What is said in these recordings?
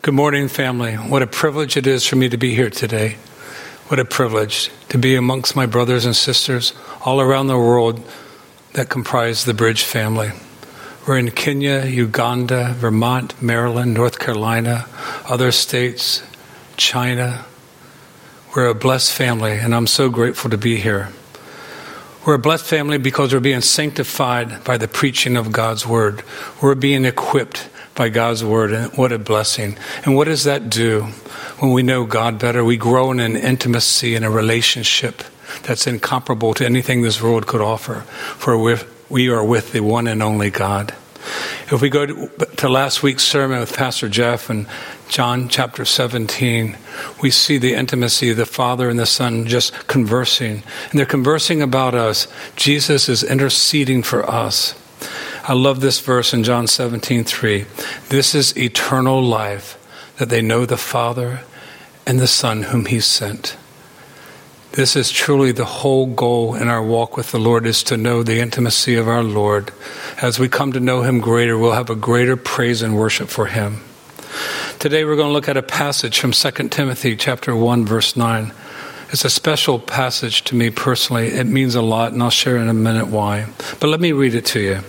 Good morning, family. What a privilege it is for me to be here today. What a privilege to be amongst my brothers and sisters all around the world that comprise the Bridge family. We're in Kenya, Uganda, Vermont, Maryland, North Carolina, other states, China. We're a blessed family, and I'm so grateful to be here. We're a blessed family because we're being sanctified by the preaching of God's Word. We're being equipped by God's Word, and what a blessing. And what does that do? When we know God better, we grow in an intimacy and a relationship that's incomparable to anything this world could offer, for we are with the one and only God. If we go to last week's sermon with Pastor Jeff and John chapter 17, we see the intimacy of the Father and the Son just conversing. And they're conversing about us. Jesus is interceding for us. I love this verse in John 17:3. This is eternal life, that they know the Father and the Son whom He sent. This is truly the whole goal in our walk with the Lord, is to know the intimacy of our Lord. As we come to know Him greater, we'll have a greater praise and worship for Him. Today we're going to look at a passage from 2 Timothy chapter 1, verse 9. It's a special passage to me personally. It means a lot, and I'll share in a minute why. But let me read it to you.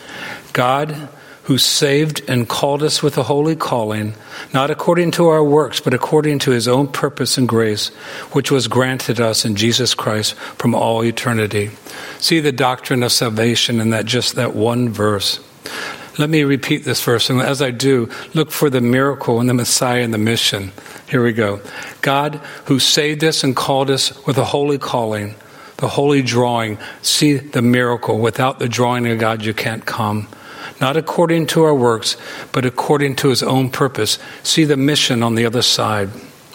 God, who saved and called us with a holy calling, not according to our works, but according to His own purpose and grace, which was granted us in Jesus Christ from all eternity. See the doctrine of salvation in that one verse. Let me repeat this verse, and as I do, look for the miracle and the Messiah and the mission. Here we go. God, who saved us and called us with a holy calling, the holy drawing. See the miracle. Without the drawing of God, you can't come. Not according to our works, but according to His own purpose. See the mission on the other side.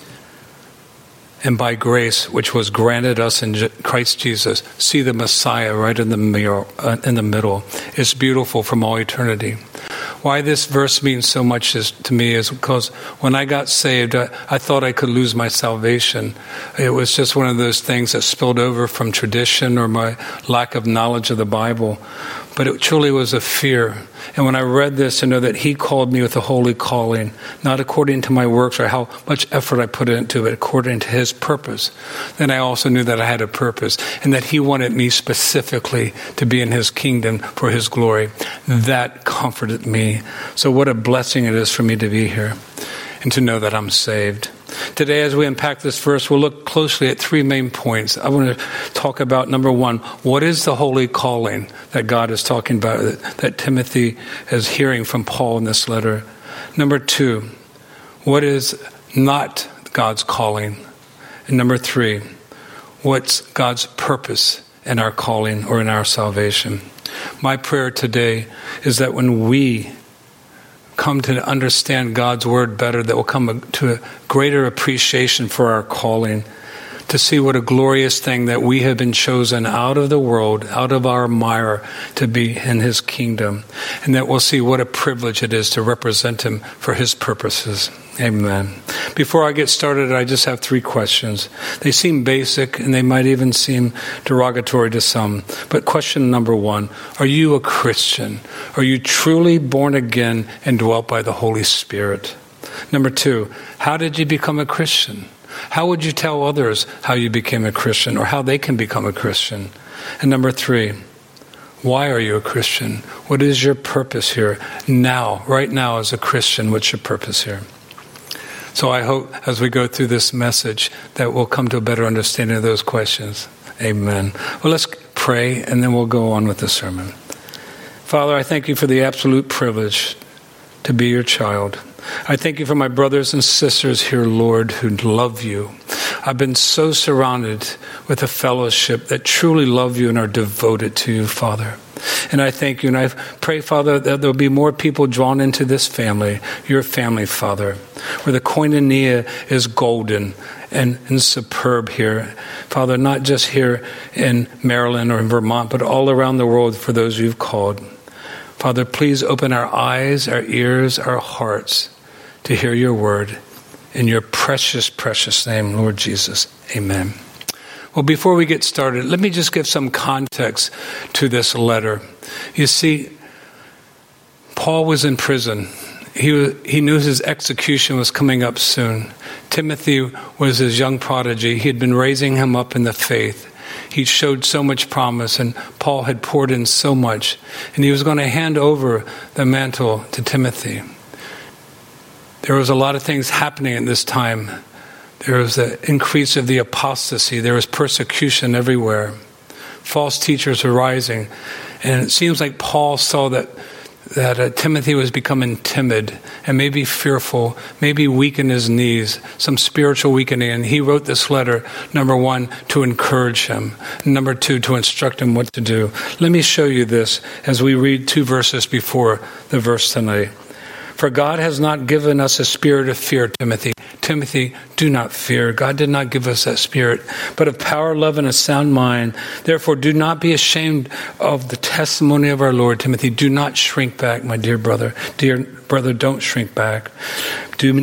And by grace, which was granted us in Christ Jesus. See the Messiah right in the middle. It's beautiful from all eternity. Why this verse means so much to me is because when I got saved, I thought I could lose my salvation. It was just one of those things that spilled over from tradition or my lack of knowledge of the Bible. But it truly was a fear. And when I read this, I know that He called me with a holy calling, not according to my works or how much effort I put into it, according to His purpose. Then I also knew that I had a purpose and that He wanted me specifically to be in His kingdom for His glory. That comforted me. So what a blessing it is for me to be here and to know that I'm saved. Today, as we unpack this verse, we'll look closely at three main points. I want to talk about, number one, what is the holy calling that God is talking about, that Timothy is hearing from Paul in this letter? Number two, what is not God's calling? And number three, what's God's purpose in our calling or in our salvation? My prayer today is that when we come to understand God's Word better, that will come to a greater appreciation for our calling, to see what a glorious thing that we have been chosen out of the world, out of our mire, to be in His kingdom, and that we'll see what a privilege it is to represent Him for His purposes. Amen. Before I get started, I just have three questions. They seem basic, and they might even seem derogatory to some. But question number one, are you a Christian? Are you truly born again and dwelt by the Holy Spirit? Number two, how did you become a Christian? How would you tell others how you became a Christian or how they can become a Christian? And number three, why are you a Christian? What is your purpose here now, right now as a Christian? What's your purpose here? So I hope as we go through this message that we'll come to a better understanding of those questions. Amen. Well, let's pray and then we'll go on with the sermon. Father, I thank You for the absolute privilege to be Your child. I thank You for my brothers and sisters here, Lord, who love You. I've been so surrounded with a fellowship that truly love You and are devoted to You, Father. And I thank You, and I pray, Father, that there'll be more people drawn into this family, Your family, Father, where the koinonia is golden and superb here. Father, not just here in Maryland or in Vermont, but all around the world for those You've called. Father, please open our eyes, our ears, our hearts to hear Your word. In Your precious, precious name, Lord Jesus. Amen. Well, before we get started, let me just give some context to this letter. You see, Paul was in prison He knew his execution was coming up soon. Timothy was his young prodigy. He had been raising him up in the faith. He showed so much promise, and Paul had poured in so much. And he was going to hand over the mantle to Timothy. There was a lot of things happening at this time. There was the increase of the apostasy. There was persecution everywhere. False teachers were rising. And it seems like Paul saw that Timothy was becoming timid and maybe fearful, maybe weak in his knees, some spiritual weakening. And he wrote this letter, number one, to encourage him. Number two, to instruct him what to do. Let me show you this as we read 2 verses before the verse tonight. For God has not given us a spirit of fear, Timothy. Timothy, do not fear. God did not give us that spirit, but of power, love, and a sound mind. Therefore, do not be ashamed of the testimony of our Lord. Timothy, do not shrink back, my dear brother. Dear brother, don't shrink back. Do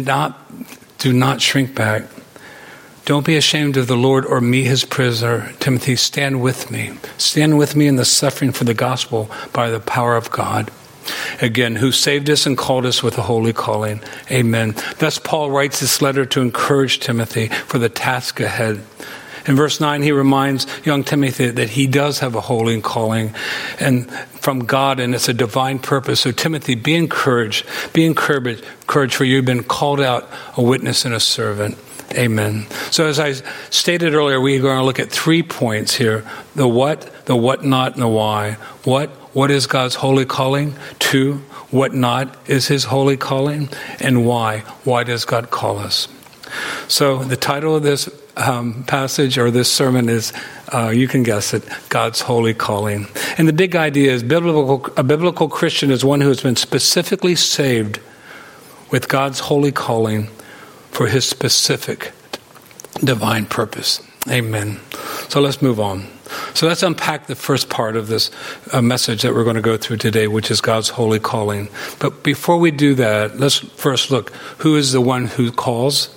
not shrink back. Don't be ashamed of the Lord or me, his prisoner. Timothy, stand with me. Stand with me in the suffering for the gospel by the power of God. Again, who saved us and called us with a holy calling. Amen. Thus Paul writes this letter to encourage Timothy for the task ahead. In verse 9, he reminds young Timothy that he does have a holy calling and from God, and it's a divine purpose. So Timothy, be encouraged. Be encouraged, for you've been called out a witness and a servant. Amen. So as I stated earlier, we're going to look at 3 points here. The what not, and the why. What is God's holy calling? 2, what not is his holy calling? And why? Why does God call us? So the title of this passage or this sermon is, you can guess it, God's holy calling. And the big idea is a biblical Christian is one who has been specifically saved with God's holy calling for his specific divine purpose. Amen. So let's move on. So let's unpack the first part of this message that we're going to go through today, which is God's holy calling. But before we do that, let's first look, who is the one who calls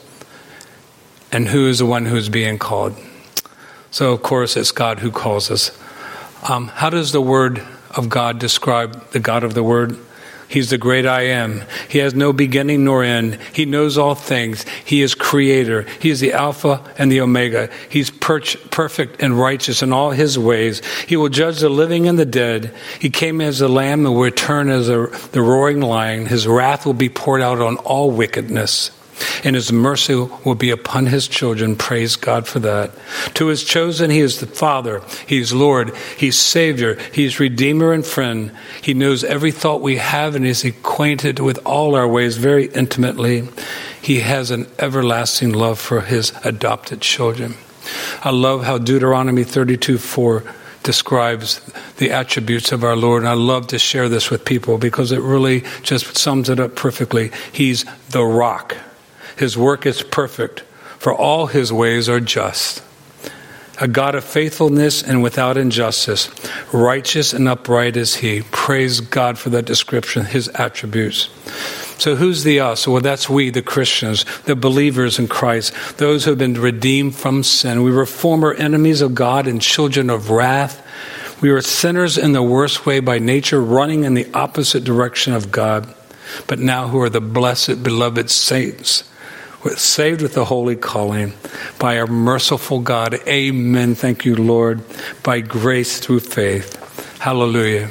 and who is the one who is being called? So, of course, it's God who calls us. How does the Word of God describe the God of the Word? He's the great I am. He has no beginning nor end. He knows all things. He is creator. He is the Alpha and the Omega. He's perfect and righteous in all his ways. He will judge the living and the dead. He came as a lamb and will return as the roaring lion. His wrath will be poured out on all wickedness, and his mercy will be upon his children. Praise God for that. To his chosen, he is the Father. He's Lord. He's Savior. He's Redeemer and friend. He knows every thought we have and is acquainted with all our ways very intimately. He has an everlasting love for his adopted children. I love how Deuteronomy 32:4 describes the attributes of our Lord. And I love to share this with people because it really just sums it up perfectly. He's the rock. His work is perfect, for all his ways are just. A God of faithfulness and without injustice, righteous and upright is he. Praise God for that description, his attributes. So who's the us? Well, that's we, the Christians, the believers in Christ, those who have been redeemed from sin. We were former enemies of God and children of wrath. We were sinners in the worst way by nature, running in the opposite direction of God. But now who are the blessed, beloved saints, saved with the holy calling by our merciful God. Amen. Thank you, Lord. By grace through faith. Hallelujah.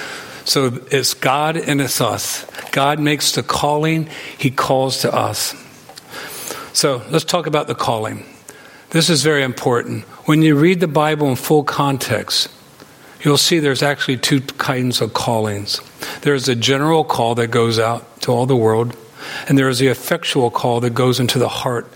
So it's God and it's us. God makes the calling. He calls to us. So let's talk about the calling. This is very important. When you read the Bible in full context, you'll see there's actually 2 kinds of callings. There's a general call that goes out to all the world, and there is the effectual call that goes into the heart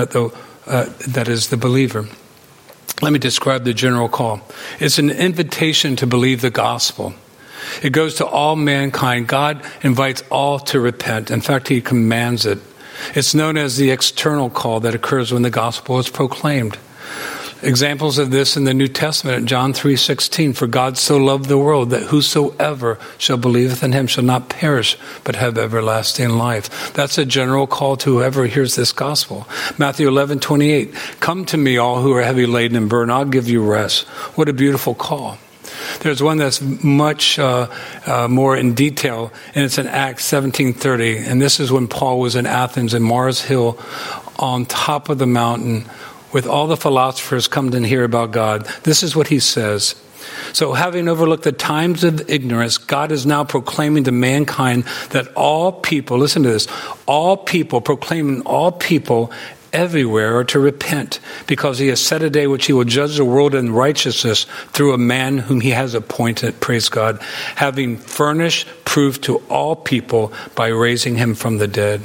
that is the believer. Let me describe the general call. It's an invitation to believe the gospel. It goes to all mankind. God invites all to repent. In fact, he commands it. It's known as the external call that occurs when the gospel is proclaimed. Examples of this in the New Testament, John 3:16, for God so loved the world that whosoever shall believeth in him shall not perish, but have everlasting life. That's a general call to whoever hears this gospel. Matthew 11:28, come to me all who are heavy laden and burdened, I'll give you rest. What a beautiful call. There's one that's much more in detail, and it's in Acts 17:30. And this is when Paul was in Athens in Mars Hill on top of the mountain with all the philosophers come to hear about God. This is what he says. So having overlooked the times of ignorance, God is now proclaiming to mankind that all people, listen to this, all people, proclaiming all people everywhere are to repent, because he has set a day which he will judge the world in righteousness through a man whom he has appointed, praise God, having furnished proof to all people by raising him from the dead.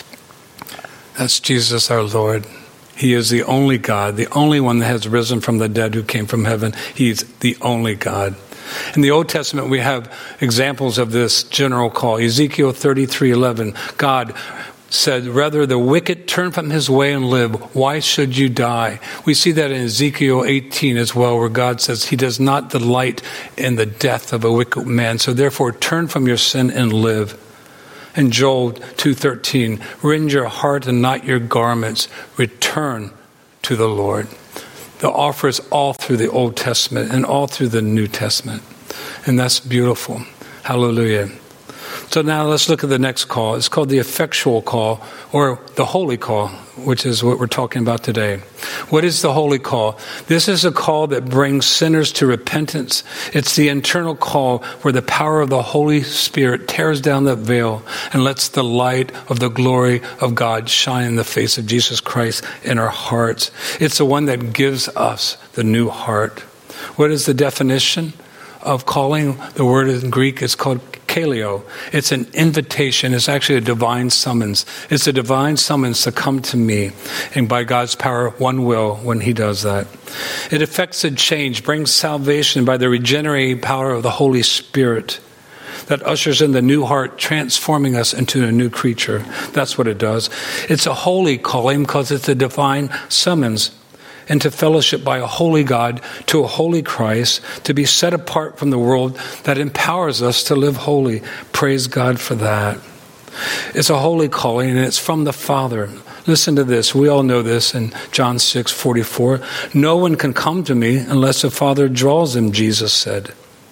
That's Jesus our Lord. He is the only God, the only one that has risen from the dead who came from heaven. He's the only God. In the Old Testament, we have examples of this general call. Ezekiel 33:11, God said, rather the wicked turn from his way and live. Why should you die? We see that in Ezekiel 18 as well, where God says he does not delight in the death of a wicked man. So therefore, turn from your sin and live. In Joel 2:13, rend your heart and not your garments. Return to the Lord. The offer is all through the Old Testament and all through the New Testament. And that's beautiful. Hallelujah. So now let's look at the next call. It's called the effectual call, or the holy call, which is what we're talking about today. What is the holy call? This is a call that brings sinners to repentance. It's the internal call where the power of the Holy Spirit tears down the veil and lets the light of the glory of God shine in the face of Jesus Christ in our hearts. It's the one that gives us the new heart. What is the definition of calling? The word in Greek is called kaleo. It's an invitation. It's actually a divine summons. It's a divine summons to come to me. And by God's power, one will when he does that. It affects a change, brings salvation by the regenerating power of the Holy Spirit that ushers in the new heart, transforming us into a new creature. That's what it does. It's a holy calling because it's a divine summons into fellowship by a holy God, to a holy Christ, to be set apart from the world that empowers us to live holy. Praise God for that. It's a holy calling, and it's from the Father. Listen to this. We all know this in John 6:44. No one can come to me unless the Father draws him, Jesus said.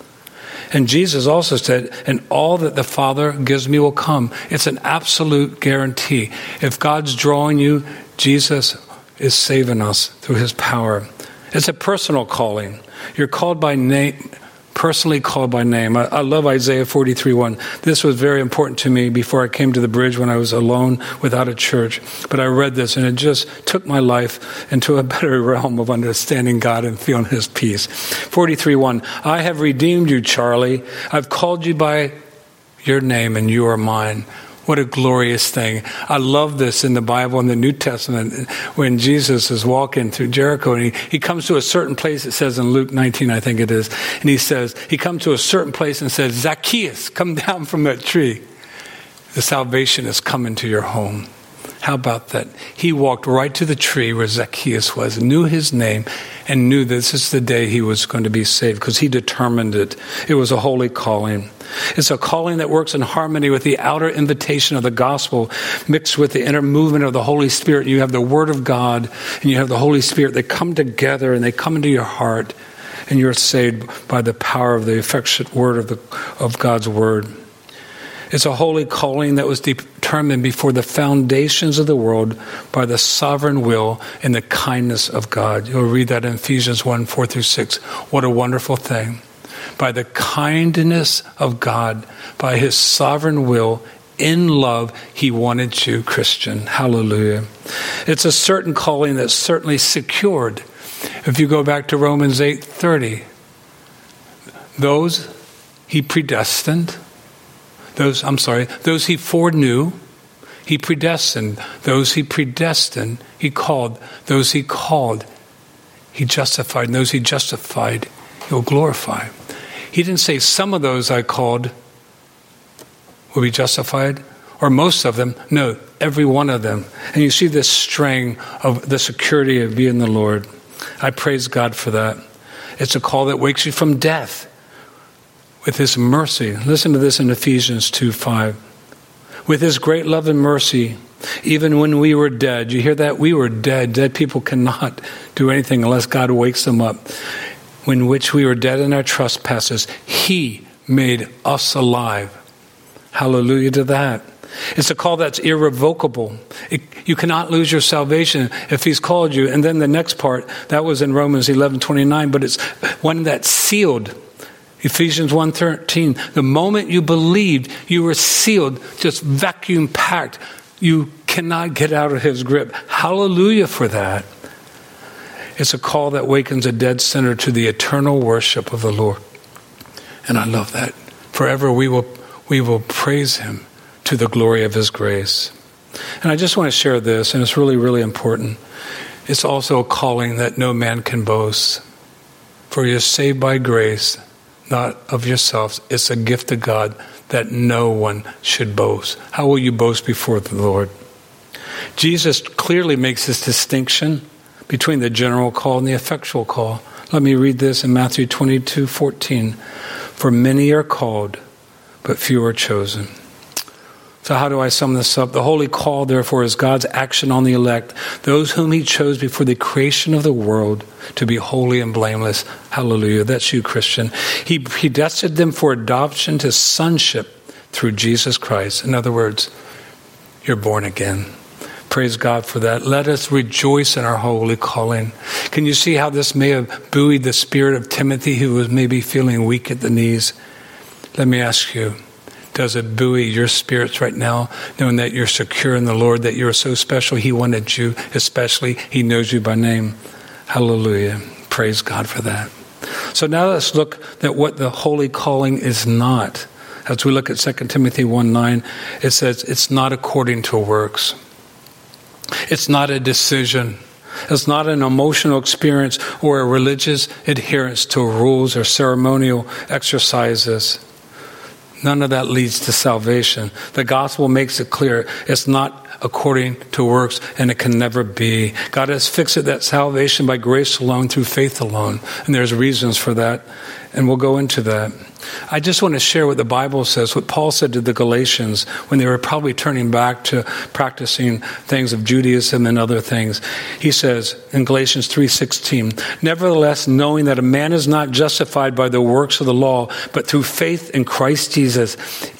And Jesus also said, and all that the Father gives me will come. It's an absolute guarantee. If God's drawing you, Jesus is saving us through his power. It's a personal calling. You're called by name, personally called by name. I love Isaiah 43:1. This was very important to me before I came to the bridge when I was alone without a church. But I read this and it just took my life into a better realm of understanding God and feeling his peace. 43:1. I have redeemed you, Charlie. I've called you by your name and you are mine. What a glorious thing. I love this in the Bible in the New Testament when Jesus is walking through Jericho and he comes to a certain place, it says in Luke 19, I think it is, and he comes to a certain place and says, Zacchaeus, come down from that tree. The salvation is coming to your home. How about that? He walked right to the tree where Zacchaeus was, knew his name, and knew this is the day he was going to be saved because he determined it. It was a holy calling. It's a calling that works in harmony with the outer invitation of the gospel mixed with the inner movement of the Holy Spirit. You have the Word of God and you have the Holy Spirit. They come together and they come into your heart and you're saved by the power of the effectual word of God's Word. It's a holy calling that was determined before the foundations of the world by the sovereign will and the kindness of God. You'll read that in Ephesians 1:4-6. What a wonderful thing. By the kindness of God, by his sovereign will, in love, he wanted you, Christian. Hallelujah. It's a certain calling that's certainly secured. If you go back to Romans 8:30, those he predestined, those he foreknew, he predestined. Those he predestined, he called. Those he called, he justified. And those he justified, he'll glorify. He didn't say some of those I called will be justified, or most of them. No, every one of them. And you see this string of the security of being the Lord. I praise God for that. It's a call that wakes you from death with his mercy. Listen to this in Ephesians 2:5. With his great love and mercy, even when we were dead. You hear that? We were dead. Dead people cannot do anything unless God wakes them up. when which we were dead in our trespasses, he made us alive. Hallelujah to that. It's a call that's irrevocable. You cannot lose your salvation if he's called you. And then the next part, that was in Romans 11:29, but it's one that's sealed. Ephesians 1:13. The moment you believed, you were sealed, just vacuum packed. You cannot get out of his grip. Hallelujah for that. It's a call that wakens a dead sinner to the eternal worship of the Lord. And I love that. Forever we will praise him to the glory of his grace. And I just want to share this, and it's really, really important. It's also a calling that no man can boast. For you're saved by grace, not of yourselves. It's a gift of God that no one should boast. How will you boast before the Lord? Jesus clearly makes this distinction between the general call and the effectual call. Let me read this in Matthew 22:14. For many are called, but few are chosen. So how do I sum this up? The holy call, therefore, is God's action on the elect, those whom he chose before the creation of the world to be holy and blameless. Hallelujah. That's you, Christian. He predestined them for adoption to sonship through Jesus Christ. In other words, you're born again. Praise God for that. Let us rejoice in our holy calling. Can you see how this may have buoyed the spirit of Timothy, who was maybe feeling weak at the knees? Let me ask you, does it buoy your spirits right now, knowing that you're secure in the Lord, that you're so special? He wanted you especially. He knows you by name. Hallelujah. Praise God for that. So now let's look at what the holy calling is not. As we look at 2 Timothy 1:9, it says it's not according to works. It's not a decision. It's not an emotional experience or a religious adherence to rules or ceremonial exercises. None of that leads to salvation. The gospel makes it clear it's not according to works, and it can never be. God has fixed it that salvation by grace alone, through faith alone. And there's reasons for that, and we'll go into that. I just want to share what the Bible says, what Paul said to the Galatians when they were probably turning back to practicing things of Judaism and other things. He says in Galatians 3:16, nevertheless, knowing that a man is not justified by the works of the law, but through faith in Christ Jesus,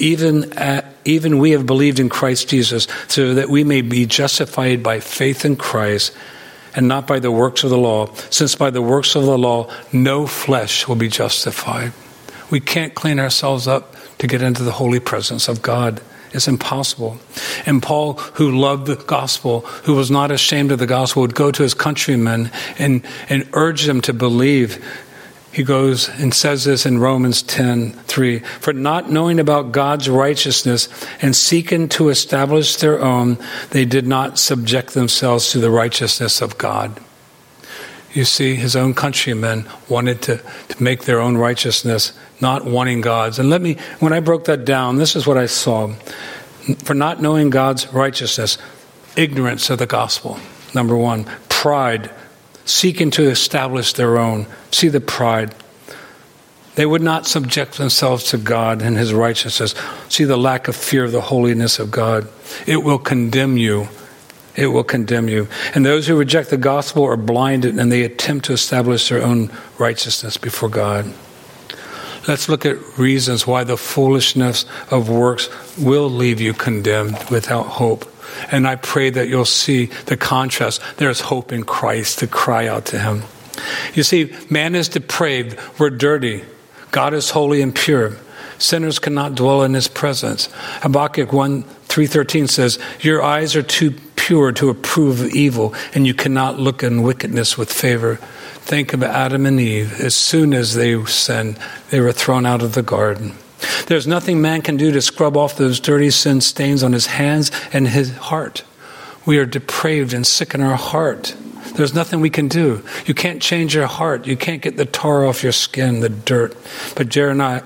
even we have believed in Christ Jesus, so that we may be justified by faith in Christ and not by the works of the law, since by the works of the law no flesh will be justified. We can't clean ourselves up to get into the holy presence of God. It's impossible. And Paul, who loved the gospel, who was not ashamed of the gospel, would go to his countrymen and urge them to believe. He goes and says this in Romans 10:3, for not knowing about God's righteousness and seeking to establish their own, they did not subject themselves to the righteousness of God. You see, his own countrymen wanted to make their own righteousness, not wanting God's. And when I broke that down, this is what I saw. For not knowing God's righteousness, ignorance of the gospel. Number one, pride, seeking to establish their own. See the pride. They would not subject themselves to God and his righteousness. See the lack of fear of the holiness of God. It will condemn you. It will condemn you. And those who reject the gospel are blinded, and they attempt to establish their own righteousness before God. Let's look at reasons why the foolishness of works will leave you condemned without hope. And I pray that you'll see the contrast. There's hope in Christ to cry out to him. You see, man is depraved. We're dirty. God is holy and pure. Sinners cannot dwell in his presence. Habakkuk 3:13 says, your eyes are too pure to approve of evil, and you cannot look on wickedness with favor. Think of Adam and Eve. As soon as they sinned, they were thrown out of the garden. There's nothing man can do to scrub off those dirty sin stains on his hands and his heart. We are depraved and sick in our heart. There's nothing we can do. You can't change your heart. You can't get the tar off your skin, the dirt. But Jeremiah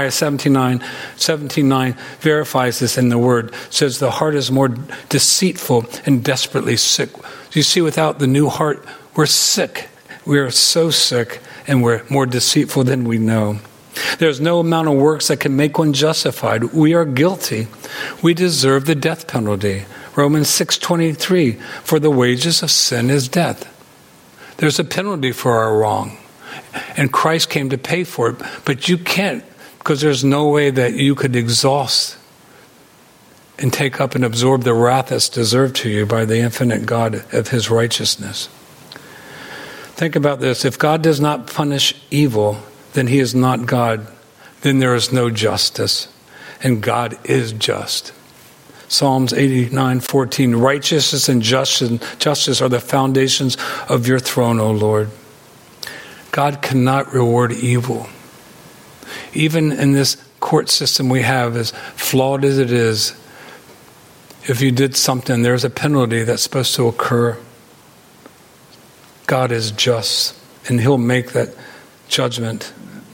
17:9 verifies this in the word. It says the heart is more deceitful and desperately sick. You see, without the new heart, we're sick. We are so sick, and we're more deceitful than we know. There's no amount of works that can make one justified. We are guilty. We deserve the death penalty. Romans 6:23, for the wages of sin is death. There's a penalty for our wrong. And Christ came to pay for it. But you can't, because there's no way that you could exhaust and take up and absorb the wrath that's deserved to you by the infinite God of his righteousness. Think about this. If God does not punish evil, then he is not God. Then there is no justice. And God is just. Psalms 89:14. Righteousness and justice are the foundations of your throne, O Lord. God cannot reward evil. Even in this court system we have, as flawed as it is, if you did something, there's a penalty that's supposed to occur. God is just, and he'll make that judgment.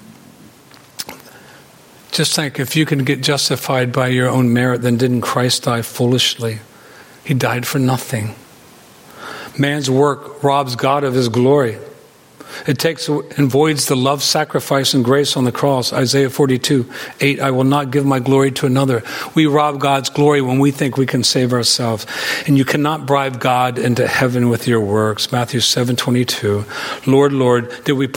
Just think, if you can get justified by your own merit, then didn't Christ die foolishly? He died for nothing. Man's work robs God of his glory. It takes and voids the love, sacrifice, and grace on the cross. Isaiah 42:8, I will not give my glory to another. We rob God's glory when we think we can save ourselves. And you cannot bribe God into heaven with your works. Matthew 7:22. Lord, Lord, did we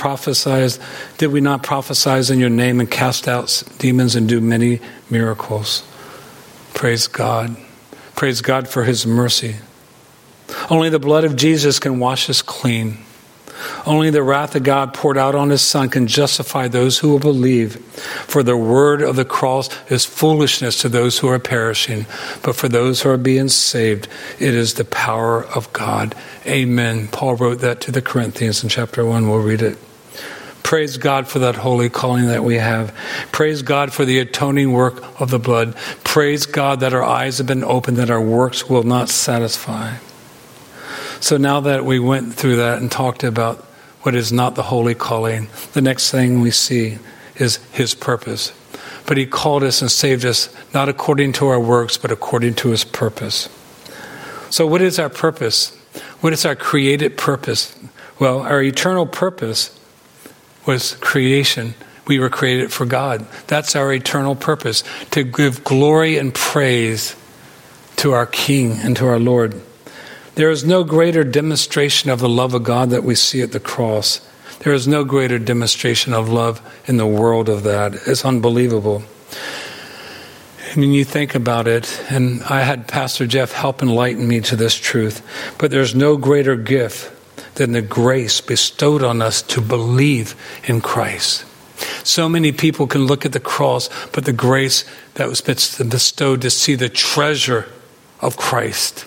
not prophesy in your name and cast out demons and do many miracles? Praise God. Praise God for his mercy. Only the blood of Jesus can wash us clean. Only the wrath of God poured out on his Son can justify those who will believe. For the word of the cross is foolishness to those who are perishing, but for those who are being saved, it is the power of God. Amen. Paul wrote that to the Corinthians in chapter 1. We'll read it. Praise God for that holy calling that we have. Praise God for the atoning work of the blood. Praise God that our eyes have been opened, that our works will not satisfy. So now that we went through that and talked about what is not the holy calling, the next thing we see is his purpose. But he called us and saved us not according to our works, but according to his purpose. So what is our purpose? What is our created purpose? Well, our eternal purpose was creation. We were created for God. That's our eternal purpose, to give glory and praise to our King and to our Lord. There is no greater demonstration of the love of God that we see at the cross. There is no greater demonstration of love in the world of that. It's unbelievable. I mean, you think about it, and I had Pastor Jeff help enlighten me to this truth, but there's no greater gift than the grace bestowed on us to believe in Christ. So many people can look at the cross, but the grace that was bestowed to see the treasure of Christ.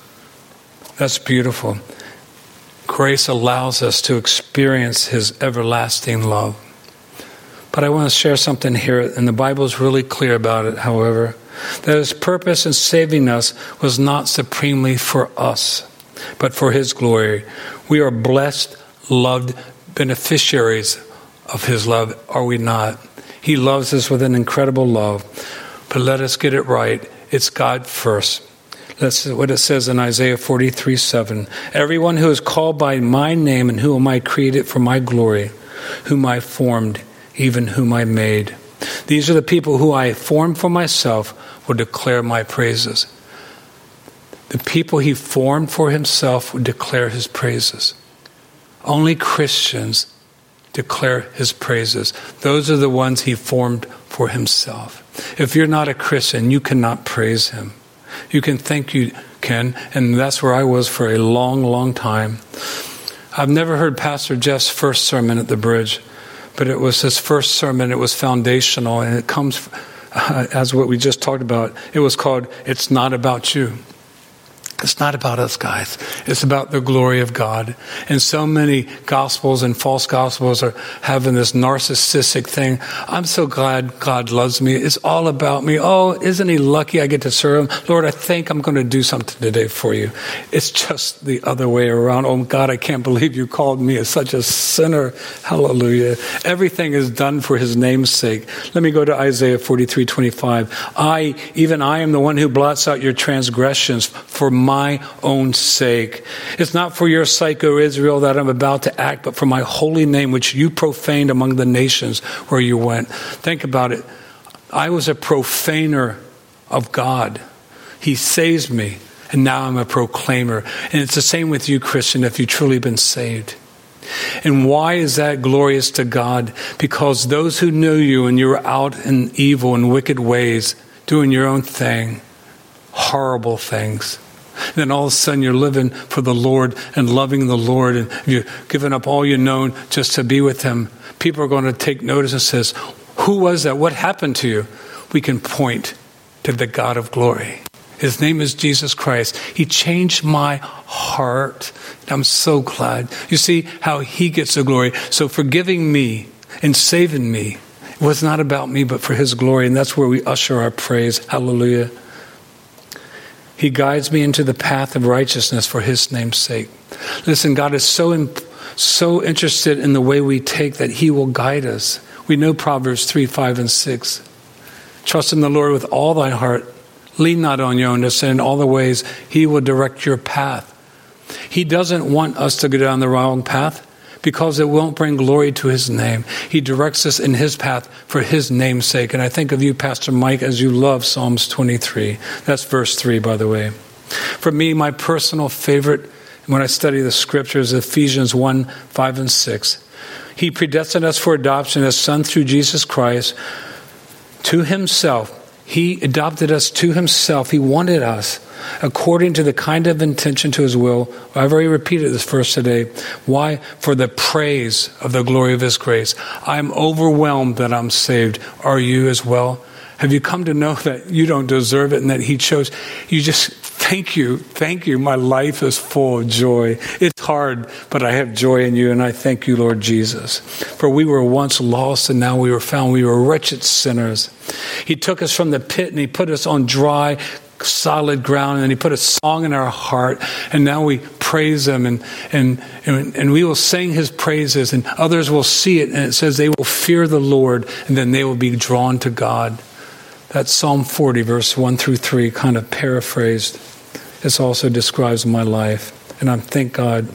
That's beautiful. Grace allows us to experience his everlasting love. But I want to share something here, and the Bible is really clear about it, however, that his purpose in saving us was not supremely for us, but for his glory. We are blessed, loved beneficiaries of his love, are we not? He loves us with an incredible love. But let us get it right. It's God first. That's what it says in Isaiah 43:7. Everyone who is called by my name and whom I created for my glory, whom I formed, even whom I made. These are the people who I formed for myself will declare my praises. The people he formed for himself would declare his praises. Only Christians declare his praises. Those are the ones he formed for himself. If you're not a Christian, you cannot praise him. You can think you can, and that's where I was for a long, long time. I've never heard Pastor Jeff's first sermon at the Bridge, but it was his first sermon. It was foundational, and it comes as what we just talked about. It was called, It's Not About You. It's not about us, guys. It's about the glory of God. And so many gospels and false gospels are having this narcissistic thing. I'm so glad God loves me. It's all about me. Oh, isn't he lucky I get to serve him? Lord, I think I'm going to do something today for you. It's just the other way around. Oh, God, I can't believe you called me as such a sinner. Hallelujah. Everything is done for his name's sake. Let me go to Isaiah 43:25. Even I am the one who blots out your transgressions for my own sake. It's not for your sake, O Israel, that I'm about to act, but for my holy name, which you profaned among the nations where you went. Think about it. I was a profaner of God. He saves me, and now I'm a proclaimer. And it's the same with you, Christian, if you've truly been saved. And why is that glorious to God? Because those who knew you and you were out in evil and wicked ways, doing your own thing, horrible things. And then all of a sudden you're living for the Lord and loving the Lord, and you've given up all you know just to be with him. People are going to take notice and says, who was that? What happened to you? We can point to the God of glory. His name is Jesus Christ. He changed my heart. I'm so glad. You see how he gets the glory. So forgiving me and saving me, it was not about me, but for his glory. And that's where we usher our praise. Hallelujah. He guides me into the path of righteousness for his name's sake. Listen, God is so interested in the way we take that he will guide us. We know Proverbs 3, 5, and 6. Trust in the Lord with all thy heart. Lean not on your own understanding. In all the ways he will direct your path. He doesn't want us to go down the wrong path because it won't bring glory to his name. He directs us in his path for his name's sake. And I think of you, Pastor Mike, as you love Psalms 23. That's verse 3, by the way. For me, my personal favorite when I study the scriptures, Ephesians 1, 5, and 6. He predestined us for adoption as sons through Jesus Christ to himself. He adopted us to himself. He wanted us according to the kind of intention to his will. I've already repeated this verse today. Why? For the praise of the glory of his grace. I'm overwhelmed that I'm saved. Are you as well? Have you come to know that you don't deserve it and that he chose? You just thank you. Thank you. My life is full of joy. It's hard, but I have joy in you, and I thank you, Lord Jesus. For we were once lost, and now we were found. We were wretched sinners. He took us from the pit, and he put us on dry, solid ground, and he put a song in our heart, and now we praise him, and we will sing his praises, and others will see it, and it says they will fear the Lord, and then they will be drawn to God. That's Psalm 40, verse 1 through 3, kind of paraphrased. This also describes my life, and I thank God.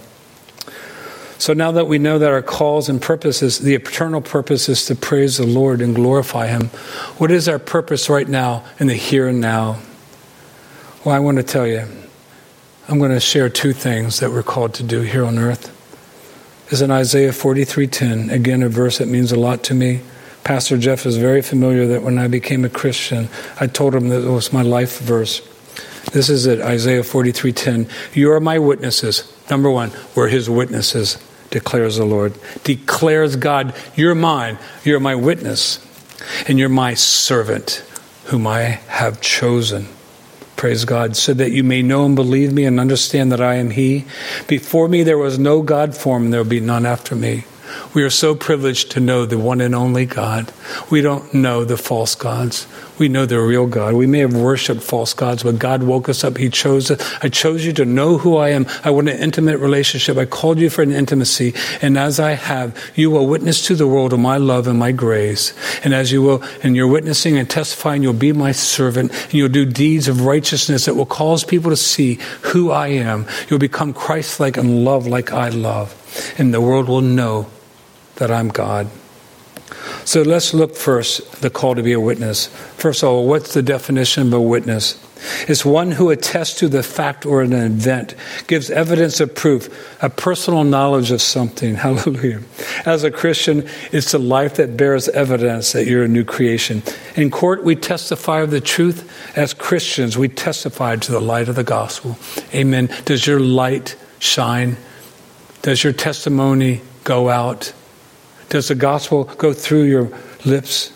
So now that we know that our calls and purposes, the eternal purpose is to praise the Lord and glorify him, what is our purpose right now in the here and now? Well, I want to tell you, I'm going to share two things that we're called to do here on earth. It's in Isaiah 43:10, again, a verse that means a lot to me. Pastor Jeff is very familiar that when I became a Christian, I told him that it was my life verse. This is it, Isaiah 43:10. You are my witnesses. Number one, we're his witnesses, declares the Lord. Declares God, you're mine. You're my witness. And you're my servant, whom I have chosen. Praise God, so that you may know and believe me and understand that I am he. Before me there was no God formed, and there will be none after me. We are so privileged to know the one and only God. We don't know the false gods. We know the real God. We may have worshipped false gods, but God woke us up. He chose us. I chose you to know who I am. I want an intimate relationship. I called you for an intimacy. And as I have, you will witness to the world of my love and my grace. And as you will, and you're witnessing and testifying, you'll be my servant. And you'll do deeds of righteousness that will cause people to see who I am. You'll become Christ-like and love like I love. And the world will know that I'm God. So let's look first, the call to be a witness. First of all, what's the definition of a witness? It's one who attests to the fact or an event, gives evidence of proof, a personal knowledge of something. Hallelujah. As a Christian, it's a life that bears evidence that you're a new creation. In court, we testify of the truth. As Christians, we testify to the light of the gospel. Amen. Does your light shine? Does your testimony go out? Does the gospel go through your lips?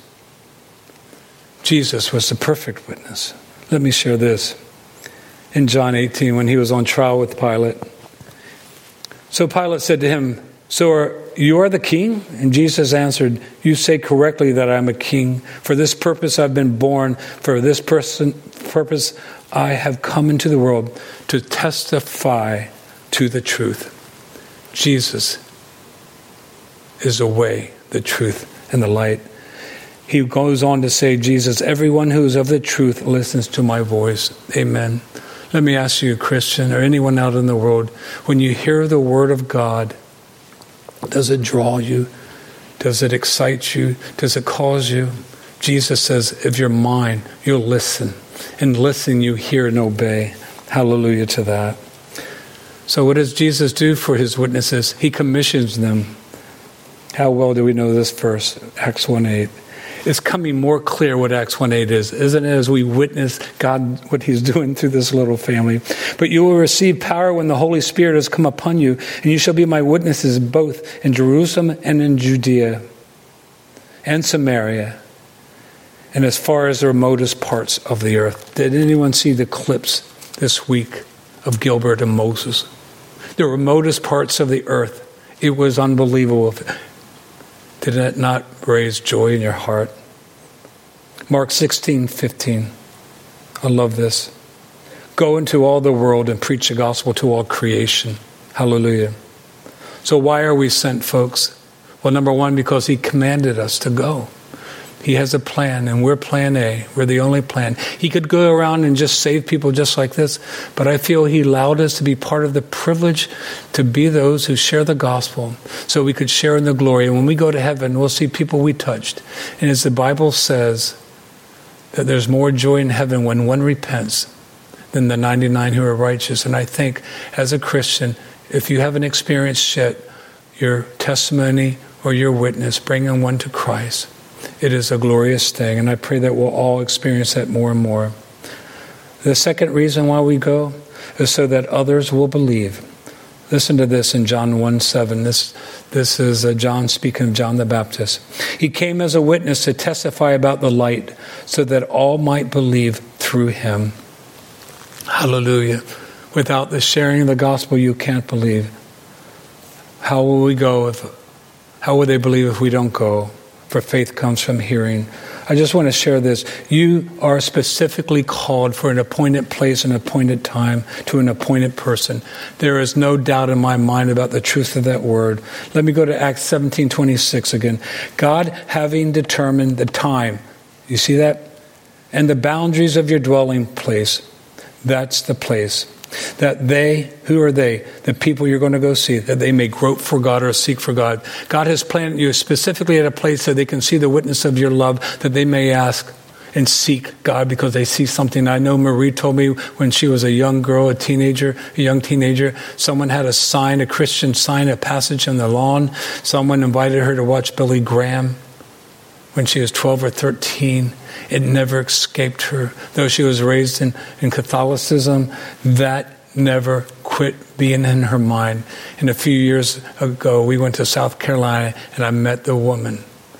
Jesus was the perfect witness. Let me share this. In John 18, when he was on trial with Pilate. So Pilate said to him, you are the king? And Jesus answered, you say correctly that I am a king. For this purpose I've been born. For this purpose I have come into the world, to testify to the truth. Jesus is the way, the truth, and the light. He goes on to say, Jesus, everyone who is of the truth listens to my voice. Amen. Let me ask you, Christian, or anyone out in the world, when you hear the word of God, does it draw you? Does it excite you? Does it cause you? Jesus says, if you're mine, you'll listen. And listen, you hear and obey. Hallelujah to that. So what does Jesus do for his witnesses? He commissions them. How well do we know this verse, Acts 1:8? It's coming more clear what Acts 1:8 is, isn't it, as we witness God, what he's doing through this little family. But you will receive power when the Holy Spirit has come upon you, and you shall be my witnesses both in Jerusalem and in Judea and Samaria, and as far as the remotest parts of the earth. Did anyone see the clips this week of Gilbert and Moses? The remotest parts of the earth. It was unbelievable. Did it not raise joy in your heart? Mark 16:15. I love this. Go into all the world and preach the gospel to all creation. Hallelujah. So why are we sent, folks? Well, number one, because he commanded us to go. He has a plan, and we're plan A. We're the only plan. He could go around and just save people just like this, but I feel he allowed us to be part of the privilege to be those who share the gospel so we could share in the glory. And when we go to heaven, we'll see people we touched. And as the Bible says, that there's more joy in heaven when one repents than the 99 who are righteous. And I think as a Christian, if you haven't experienced yet your testimony or your witness, bringing one to Christ, it is a glorious thing, and I pray that we'll all experience that more and more. The second reason why we go is so that others will believe. Listen to this in John 1:7. This is John speaking of John the Baptist. He came as a witness to testify about the light so that all might believe through him. Hallelujah. Without the sharing of the gospel, you can't believe. How will we go? How will they believe if we don't go? For faith comes from hearing. I just want to share this. You are specifically called for an appointed place, an appointed time, to an appointed person. There is no doubt in my mind about the truth of that word. Let me go to Acts 17:26 again. God having determined the time, you see that? And the boundaries of your dwelling place, that's the place. That they, who are they? The people you're going to go see, that they may grope for God or seek for God. God has planted you specifically at a place so they can see the witness of your love, that they may ask and seek God because they see something. I know Marie told me when she was a young girl, a young teenager, someone had a sign, a Christian sign, a passage on the lawn. Someone invited her to watch Billy Graham when she was 12 or 13. It never escaped her. Though she was raised in Catholicism, that never quit being in her mind. And a few years ago, we went to South Carolina, and I met the woman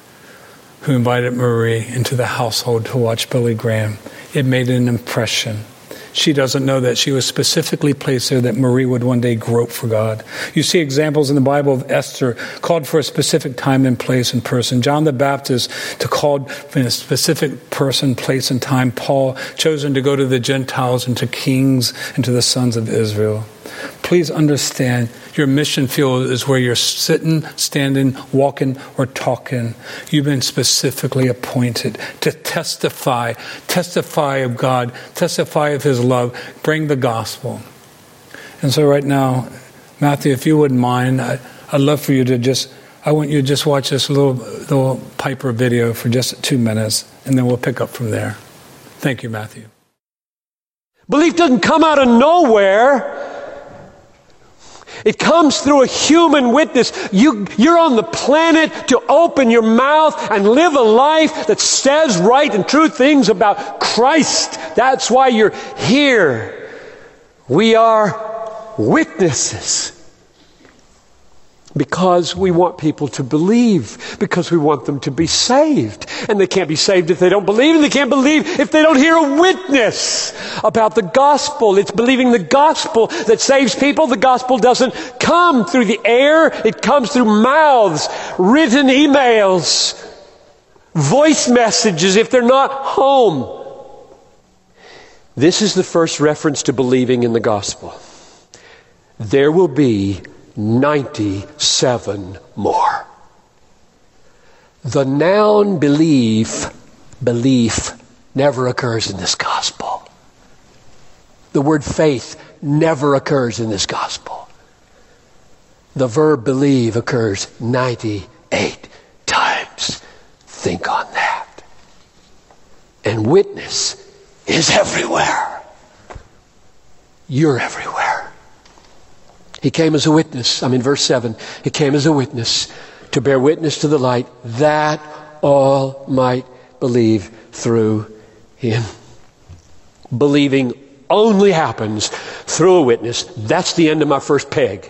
who invited Marie into the household to watch Billy Graham. It made an impression. She doesn't know that she was specifically placed there that Marie would one day grope for God. You see examples in the Bible of Esther called for a specific time and place and person. John the Baptist to called for a specific person, place, and time. Paul chosen to go to the Gentiles and to kings and to the sons of Israel. Please understand, your mission field is where you're sitting, standing, walking, or talking. You've been specifically appointed to testify of God, testify of his love, bring the gospel. And so right now, Matthew, if you wouldn't mind, I'd love for you to I want you to just watch this little Piper video for just 2 minutes, and then we'll pick up from there. Thank you, Matthew. Belief doesn't come out of nowhere. It comes through a human witness. You're on the planet to open your mouth and live a life that says right and true things about Christ. That's why you're here. We are witnesses. Because we want people to believe. Because we want them to be saved. And they can't be saved if they don't believe. And they can't believe if they don't hear a witness about the gospel. It's believing the gospel that saves people. The gospel doesn't come through the air. It comes through mouths, written emails, voice messages if they're not home. This is the first reference to believing in the gospel. There will be 97 more. The noun belief never occurs in this gospel. The word faith never occurs in this gospel. The verb believe occurs 98 times. Think on that. And witness is everywhere. You're everywhere. He came as a witness. I'm in verse 7. He came as a witness to bear witness to the light, that all might believe through him. Believing only happens through a witness. That's the end of my first peg.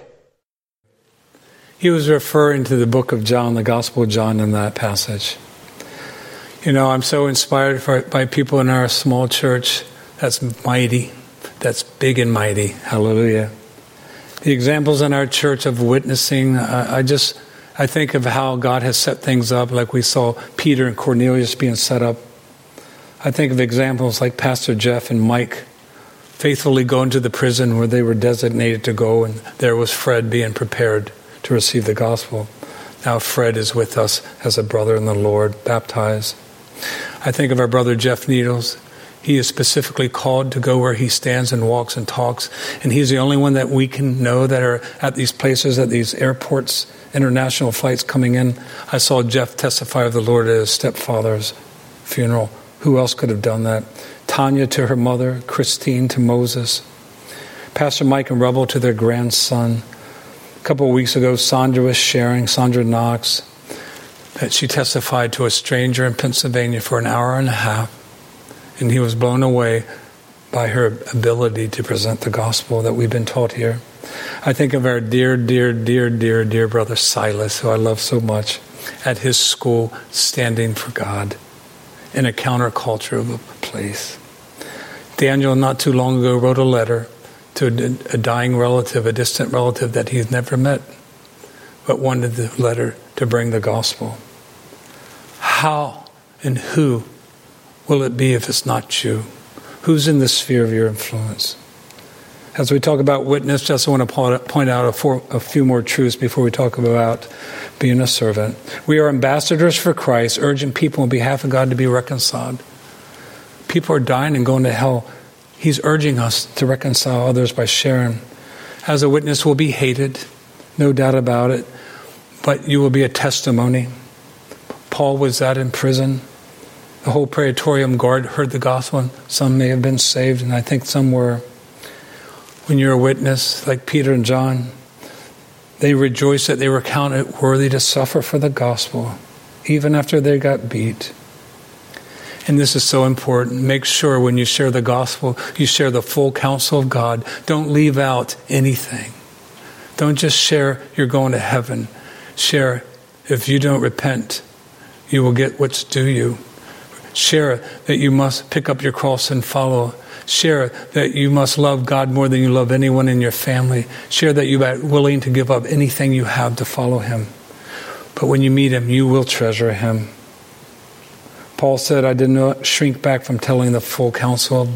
He was referring to the book of John, the Gospel of John in that passage. You know, I'm so inspired by people in our small church that's mighty, that's big and mighty. Hallelujah. The examples in our church of witnessing, I think of how God has set things up, like we saw Peter and Cornelius being set up. I think of examples like Pastor Jeff and Mike faithfully going to the prison where they were designated to go, and there was Fred being prepared to receive the gospel. Now Fred is with us as a brother in the Lord, baptized. I think of our brother Jeff Needles. He is specifically called to go where he stands and walks and talks, and he's the only one that we can know that are at these places, at these airports, international flights coming in. I saw Jeff testify of the Lord at his stepfather's funeral. Who else could have done that? Tanya to her mother, Christine to Moses, Pastor Mike and Rebel to their grandson. A couple of weeks ago, Sandra was sharing, Sandra Knox, that she testified to a stranger in Pennsylvania for an hour and a half, and he was blown away by her ability to present the gospel that we've been taught here. I think of our dear brother Silas, who I love so much, at his school, standing for God in a counterculture of a place. Daniel, not too long ago, wrote a letter to a dying relative, a distant relative that he's never met, but wanted the letter to bring the gospel. How and who will it be if it's not you? Who's in the sphere of your influence? As we talk about witness, just want to point out a few more truths before we talk about being a servant. We are ambassadors for Christ, urging people on behalf of God to be reconciled. People are dying and going to hell. He's urging us to reconcile others by sharing. As a witness, we'll be hated, no doubt about it, but you will be a testimony. Paul was that in prison. The whole Praetorium Guard heard the gospel, and some may have been saved, and I think some were. When you're a witness, like Peter and John, they rejoiced that they were counted worthy to suffer for the gospel, even after they got beat. And this is so important. Make sure when you share the gospel, you share the full counsel of God. Don't leave out anything. Don't just share you're going to heaven. Share, if you don't repent, you will get what's due you. Share that you must pick up your cross and follow. Share that you must love God more than you love anyone in your family. Share that you are willing to give up anything you have to follow him. But when you meet him, you will treasure him. Paul said, I did not shrink back from telling the full counsel of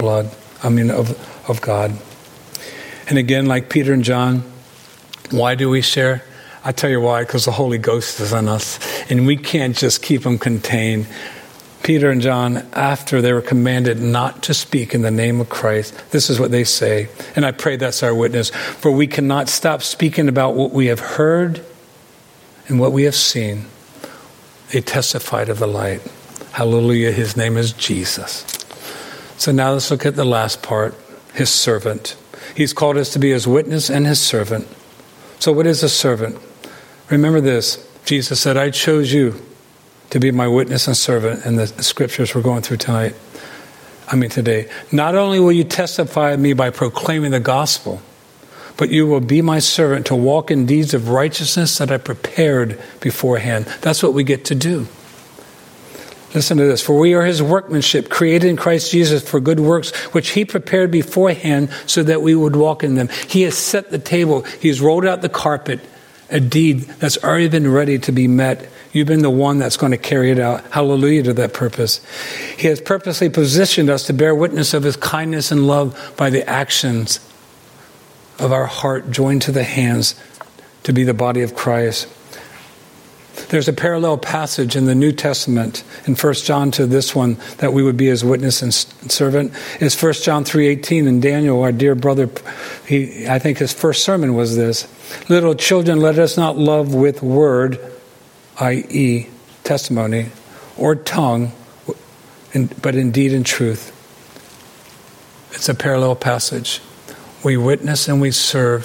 of God. And again, like Peter and John, why do we share? I tell you why, because the Holy Ghost is in us. And we can't just keep them contained. Peter and John, after they were commanded not to speak in the name of Christ, this is what they say. And I pray that's our witness. For we cannot stop speaking about what we have heard and what we have seen. They testified of the light. Hallelujah, his name is Jesus. So now let's look at the last part, his servant. He's called us to be his witness and his servant. So what is a servant? Remember this, Jesus said, I chose you to be my witness and servant in the scriptures we're going through today. Not only will you testify of me by proclaiming the gospel, but you will be my servant to walk in deeds of righteousness that I prepared beforehand. That's what we get to do. Listen to this. For we are his workmanship, created in Christ Jesus for good works, which he prepared beforehand so that we would walk in them. He has set the table. He's rolled out the carpet, a deed that's already been ready to be met. You've been the one that's going to carry it out. Hallelujah to that purpose. He has purposely positioned us to bear witness of his kindness and love by the actions of our heart joined to the hands to be the body of Christ. There's a parallel passage in the New Testament in 1 John to this one that we would be his witness and servant. It's 1 John 3:18, and Daniel, our dear brother, I think his first sermon was this. Little children, let us not love with word, i.e. testimony, or tongue, but in deed and truth. It's a parallel passage. We witness and we serve.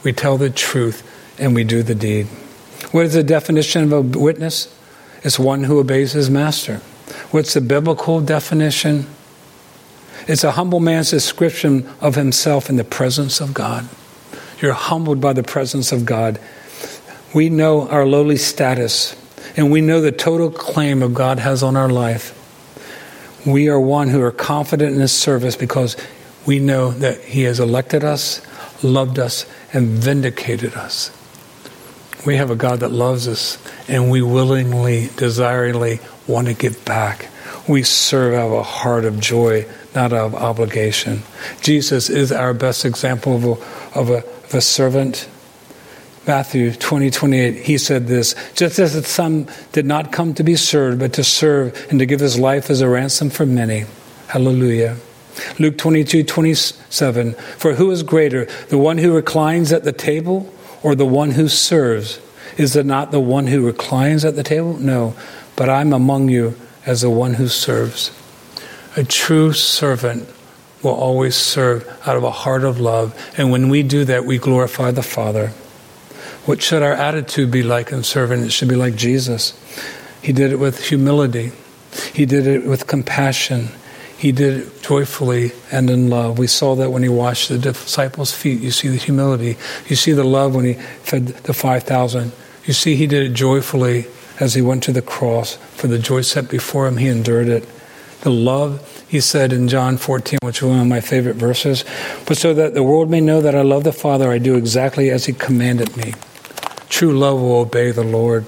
we tell the truth, and we do the deed. What is the definition of a witness? It's one who obeys his master. What's the biblical definition? It's a humble man's description of himself in the presence of God. You're humbled by the presence of God. We know our lowly status, and we know the total claim of God has on our life. We are one who are confident in his service because we know that he has elected us, loved us, and vindicated us. We have a God that loves us, and we willingly, desiringly want to give back. We serve out of a heart of joy, not out of obligation. Jesus is our best example of a servant. Matthew 20:28, he said this, just as the Son did not come to be served, but to serve and to give his life as a ransom for many. Hallelujah. Luke 22:27, for who is greater, the one who reclines at the table or the one who serves? Is it not the one who reclines at the table? No, but I'm among you as the one who serves. A true servant will always serve out of a heart of love. And when we do that, we glorify the Father. What should our attitude be like in serving? It should be like Jesus. He did it with humility. He did it with compassion. He did it joyfully and in love. We saw that when he washed the disciples' feet. You see the humility. You see the love when he fed the 5,000. You see he did it joyfully as he went to the cross. For the joy set before him, he endured it. The love, he said in John 14, which is one of my favorite verses, but so that the world may know that I love the Father, I do exactly as he commanded me. True love will obey the Lord.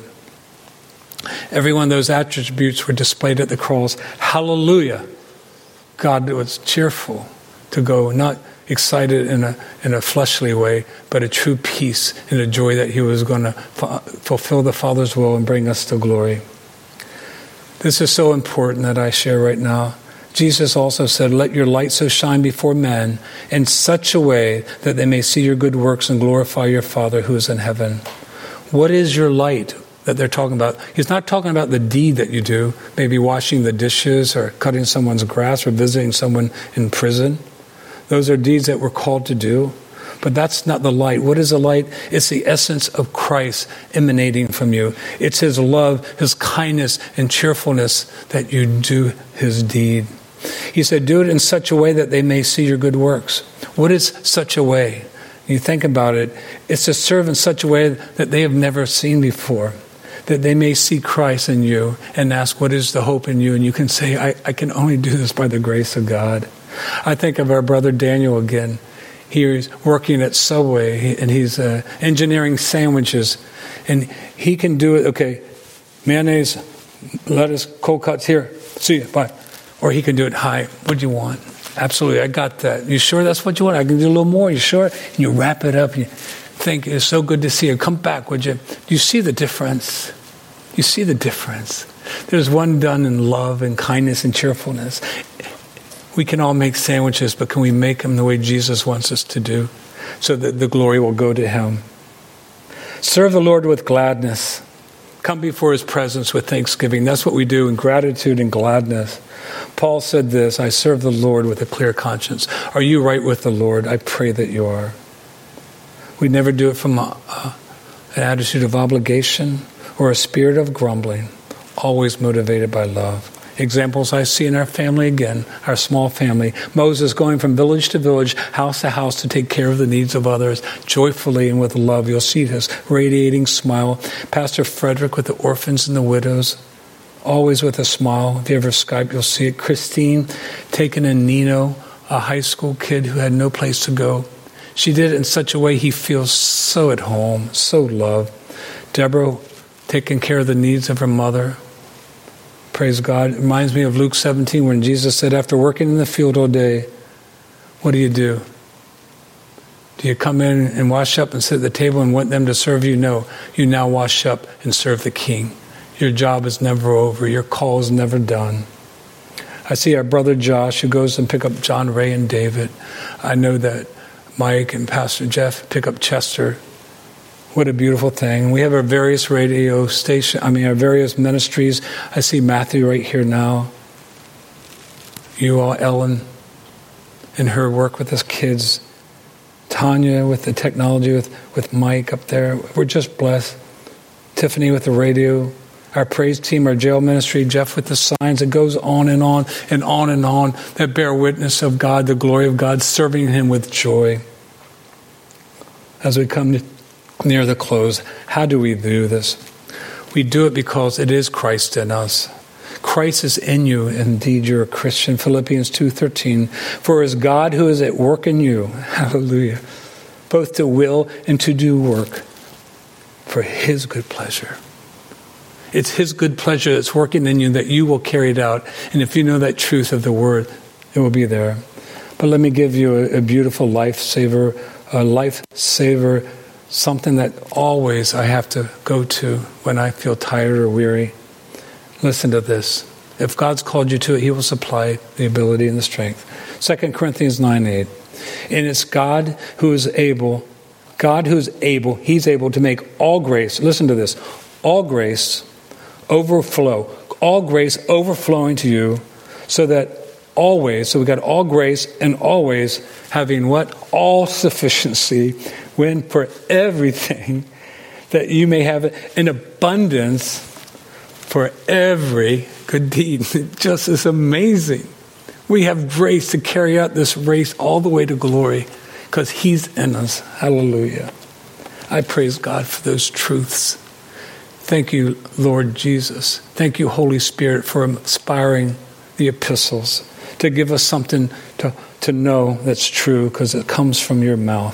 Every one of those attributes were displayed at the cross. Hallelujah. God was cheerful to go, not excited in a fleshly way, but a true peace and a joy that he was going to fulfill the Father's will and bring us to glory. This is so important that I share right now. Jesus also said, let your light so shine before men in such a way that they may see your good works and glorify your Father who is in heaven. What is your light that they're talking about? He's not talking about the deed that you do, maybe washing the dishes or cutting someone's grass or visiting someone in prison. Those are deeds that we're called to do. But that's not the light. What is the light? It's the essence of Christ emanating from you. It's his love, his kindness, and cheerfulness that you do his deed. He said, do it in such a way that they may see your good works. What is such a way? You think about it. It's to serve in such a way that they have never seen before, that they may see Christ in you and ask, what is the hope in you? And you can say, I can only do this by the grace of God. I think of our brother Daniel again. He's working at Subway, and he's engineering sandwiches. And he can do it, okay, mayonnaise, lettuce, cold cuts, here, see you, bye. Or he can do it, hi, what do you want? Absolutely, I got that. You sure that's what you want? I can do a little more, you sure? And you wrap it up, and you think, it's so good to see you. Come back, would you? Do you see the difference? You see the difference. There's one done in love and kindness and cheerfulness. We can all make sandwiches, but can we make them the way Jesus wants us to do so that the glory will go to him? Serve the Lord with gladness. Come before his presence with thanksgiving. That's what we do in gratitude and gladness. Paul said this, I serve the Lord with a clear conscience. Are you right with the Lord? I pray that you are. We never do it from an attitude of obligation or a spirit of grumbling, always motivated by love. Examples I see in our family again, our small family. Moses going from village to village, house to house to take care of the needs of others, joyfully and with love. You'll see his radiating smile. Pastor Frederick with the orphans and the widows, always with a smile. If you ever Skype, you'll see it. Christine taking in Nino, a high school kid who had no place to go. She did it in such a way he feels so at home, so loved. Deborah taking care of the needs of her mother. Praise God. It reminds me of Luke 17 when Jesus said, after working in the field all day, what do? Do you come in and wash up and sit at the table and want them to serve you? No. You now wash up and serve the King. Your job is never over. Your call is never done. I see our brother Josh who goes and pick up John Ray and David. I know that Mike and Pastor Jeff pick up Chester. What a beautiful thing. We have our various radio stations, our various ministries. I see Matthew right here now. You all, Ellen, and her work with us kids. Tanya with the technology, with Mike up there. We're just blessed. Tiffany with the radio. Our praise team, our jail ministry, Jeff with the signs. It goes on and on and on and on that bear witness of God, the glory of God, serving Him with joy. As we come near the close, how do we do this? We do it because it is Christ in us. Christ is in you. Indeed, you're a Christian. Philippians 2:13. For it is God who is at work in you. Hallelujah. Both to will and to do work for His good pleasure. It's His good pleasure that's working in you that you will carry it out. And if you know that truth of the Word, it will be there. But let me give you a beautiful lifesaver, something that always I have to go to when I feel tired or weary. Listen to this. If God's called you to it, He will supply the ability and the strength. 2 Corinthians 9:8. And it's God who is able, He's able to make all grace, listen to this, all grace overflow, all grace overflowing to you, so that always, so we got all grace and always having what? All sufficiency, when for everything, that you may have an abundance for every good deed. It just is amazing. We have grace to carry out this race all the way to glory because He's in us. Hallelujah. I praise God for those truths. Thank you, Lord Jesus. Thank you, Holy Spirit, for inspiring the epistles to give us something to know that's true because it comes from your mouth.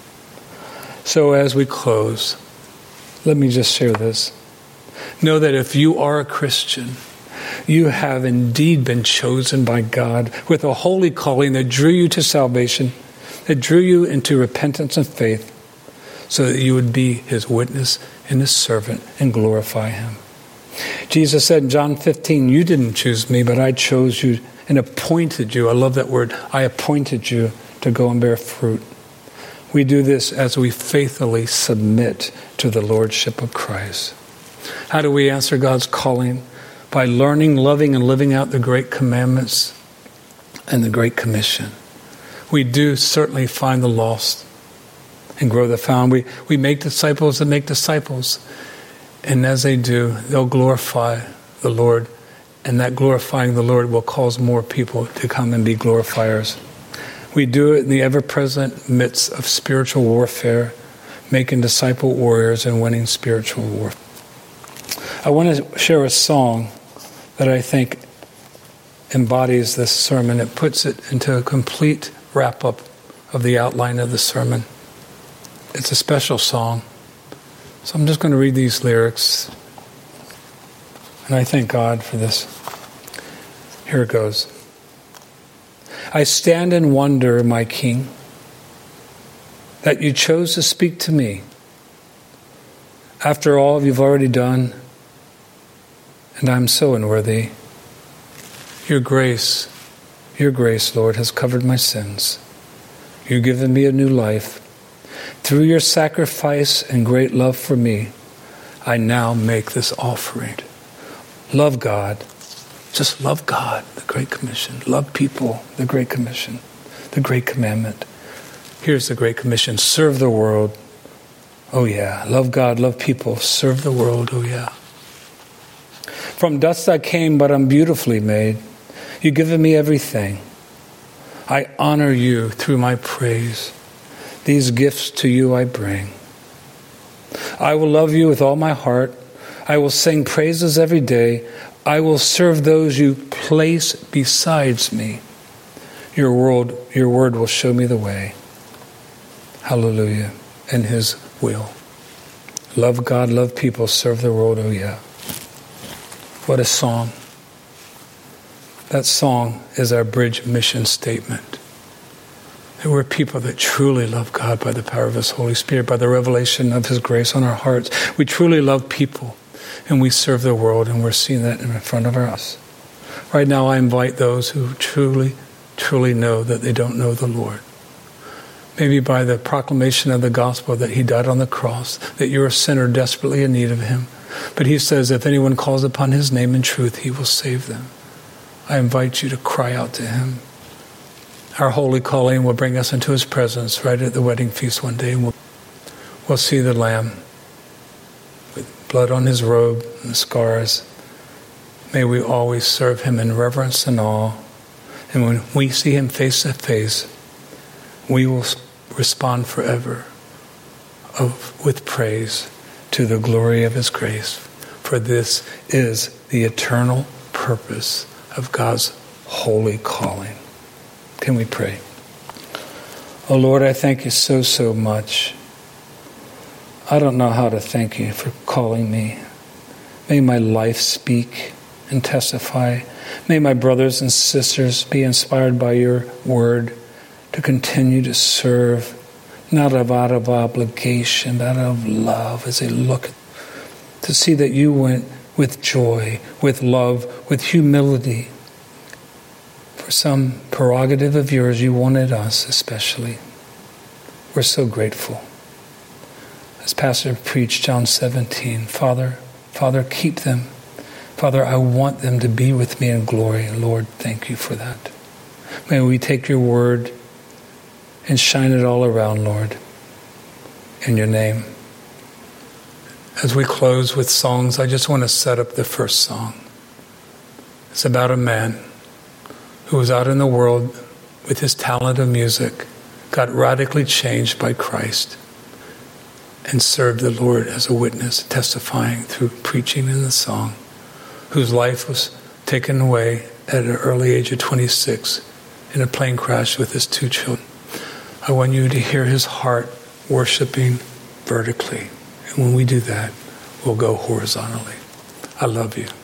So as we close, let me just share this. Know that if you are a Christian, you have indeed been chosen by God with a holy calling that drew you to salvation, that drew you into repentance and faith, so that you would be His witness and His servant and glorify Him. Jesus said in John 15, you didn't choose me, but I chose you and appointed you. I love that word. I appointed you to go and bear fruit. We do this as we faithfully submit to the Lordship of Christ. How do we answer God's calling? By learning, loving, and living out the great commandments and the Great Commission. We do certainly find the lost and grow the found. We make disciples and make disciples. And as they do, they'll glorify the Lord. And that glorifying the Lord will cause more people to come and be glorifiers. We do it in the ever-present midst of spiritual warfare, making disciple warriors and winning spiritual war. I want to share a song that I think embodies this sermon. It puts it into a complete wrap-up of the outline of the sermon. It's a special song. So I'm just going to read these lyrics. And I thank God for this. Here it goes. I stand in wonder, my King, that you chose to speak to me. After all you've already done, and I'm so unworthy. Your grace, Lord, has covered my sins. You've given me a new life. Through your sacrifice and great love for me, I now make this offering. Love God. Just love God, the Great Commission. Love people, the Great Commission. The Great Commandment. Here's the Great Commission. Serve the world. Oh yeah. Love God, love people. Serve the world. Oh yeah. From dust I came, but I'm beautifully made. You've given me everything. I honor you through my praise. These gifts to you I bring. I will love you with all my heart. I will sing praises every day. I will serve those you place besides me. Your word will show me the way. Hallelujah. And His will. Love God, love people, serve the world, oh yeah. What a song. That song is our bridge mission statement. That we're people that truly love God by the power of His Holy Spirit, by the revelation of His grace on our hearts. We truly love people, and we serve the world, and we're seeing that in front of our eyes. Right now, I invite those who truly, truly know that they don't know the Lord. Maybe by the proclamation of the gospel that He died on the cross, that you're a sinner desperately in need of Him. But He says, if anyone calls upon His name in truth, He will save them. I invite you to cry out to Him. Our holy calling will bring us into his presence right at the wedding feast one day. We'll see the Lamb with blood on his robe and the scars. May we always serve him in reverence and awe. And when we see him face to face, we will respond forever with praise to the glory of his grace. For this is the eternal purpose of God's holy calling. Can we pray? Oh Lord, I thank you so much. I don't know how to thank you for calling me. May my life speak and testify. May my brothers and sisters be inspired by your word to continue to serve, not out of obligation, but out of love, as they look to see that you went with joy, with love, with humility. For some prerogative of yours, you wanted us especially. We're so grateful. As Pastor preached John 17, Father, keep them. Father, I want them to be with me in glory. Lord, thank you for that. May we take your word and shine it all around, Lord, in your name. As we close with songs, I just want to set up the first song. It's about a man who was out in the world with his talent of music, got radically changed by Christ, and served the Lord as a witness, testifying through preaching in the song, whose life was taken away at an early age of 26 in a plane crash with his 2 children. I want you to hear his heart worshiping vertically. And when we do that, we'll go horizontally. I love you.